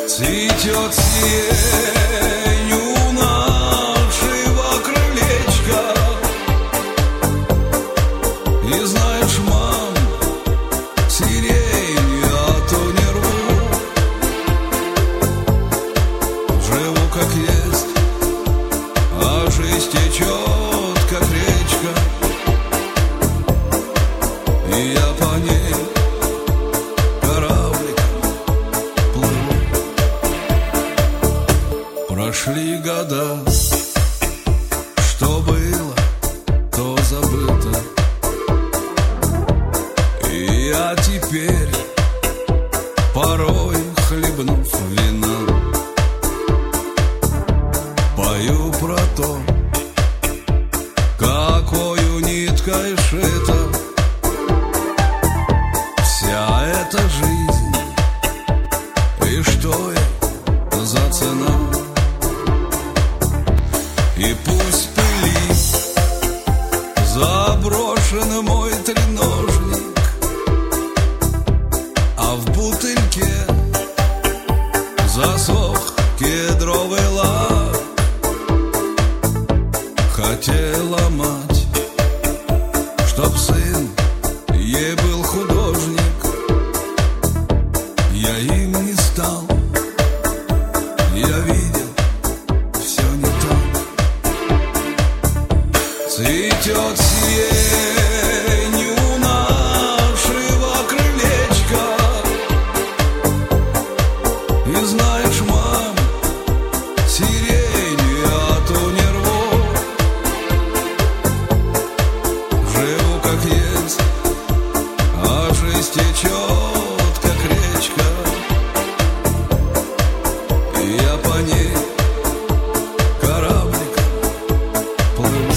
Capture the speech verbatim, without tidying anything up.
Цветет сирень у нашего крылечка. И знаешь, мам, сирень я то не рву. Живу как есть, а жизнь течет, как речка. И я по ней корабликом плыву. Прошли года, что было, то забыто. И я теперь, порой хлебнув вина, пою про то, какою ниткой шита вся эта жизнь, и что ей за цена. И пусть пылит заброшен мой треножник, а в бутыльке засох кедровый лак. Хотела мать, чтоб сын ей был художник. Я им не стал, я видел, все не так. Цветет сирень у нашего крылечка. И знаю,